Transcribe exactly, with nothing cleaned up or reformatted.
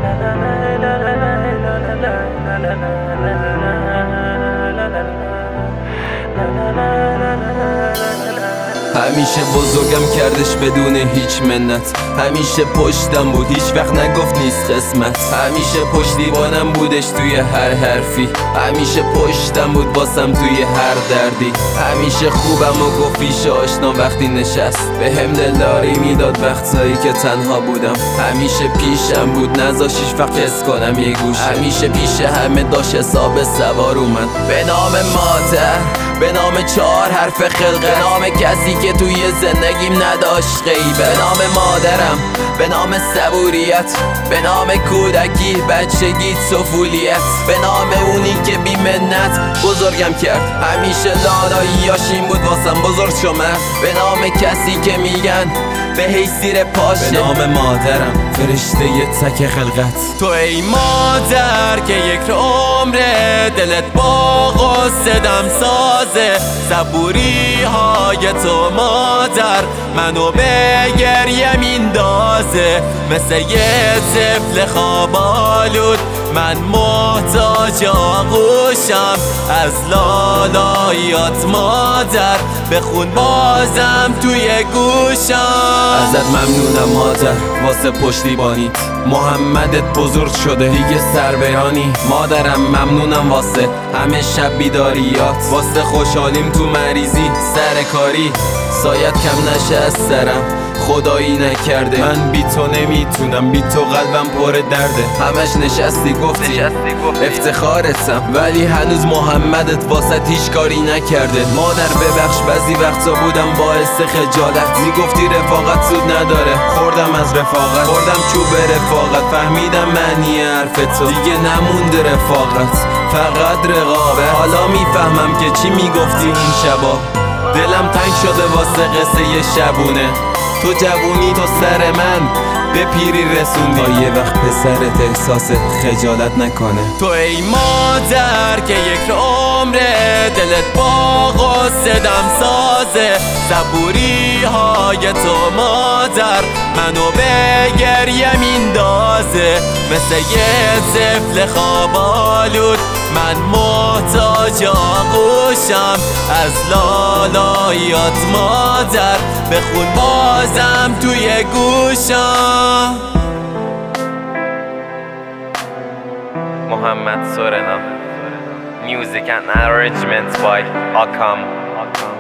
همیشه بزرگم کردش بدون هیچ منت، همیشه پشتم بود هیچ وقت نگفت نیست قسمت، همیشه پشتیبانم بودش توی هر حرفی، همیشه پشتم بود واسم توی هر دردی، همیشه خوبم و گفت پیش آشنا وقتی نشست به هم دلداری میداد وقتایی که تنها بودم، همیشه پیشم بود نذاش هیچ وقت حس کنم یه گوشه، همیشه پیش همه داشت حساب سوار اومد. به نام مادر، به نام چهار حرف خلقه، به نام کسی که توی زندگیم نداشت غیبه، به نام مادرم، به نام صبوریت، به نام کودکی، بچگی، طفولیت، به نام اونی که بی منت بزرگم کرد، همیشه لالاییاش این بود واسم بزرگ شمر، به نام کسی که میگن به حیثیر پاشه، به نام مادرم فرشته ی تک خلقت. تو ای مادر که یک عمره دلت با غصه دم سازه، صبوری های تو مادر منو به گریه میندازه، مثل یه طفل خواب آلود من محتاج آغوشم، از لالایات مادر بخون بازم توی گوشم. ازت ممنونم مادر واسه پشتیبانیت، محمدت بزرگ شده دیگه سر بیانی، مادرم ممنونم واسه همه شب بیداریات، واسه خوشحالیم تو مریضی سر کاری، سایت کم نشه از سرم خدایی نکرده، من بی تو نمیتونم، بی تو قلبم پر درده، همش نشستی گفتی افتخارتم ولی هنوز محمدت واسه هیچ کاری نکرده. مادر ببخش بعضی وقتا بودم باعث خجالت، میگفتی رفاقت سود نداره، خوردم از رفاقت، خوردم چوب رفاقت، فهمیدم معنی حرف تو دیگه نمونده رفاقت، فقط رقابت، حالا میفهمم که چی میگفتی اون شبا، دلم تنگ شده واسه قصه یه شبونه، تو جوونی تو سر من به پیری رسوندی، تا یه وقت پسرت احساس خجالت نکنه. تو ای مادر که یک عمره دلت با غصه دم سازه، صبوری های تو مادر منو به گریه میندازه، مثل یه طفل خواب آلود من محتاج آغوشم، از لالایات مادر بخون بازم توی گوشم. Mohammed Sorena. Music and arrangements by Akam.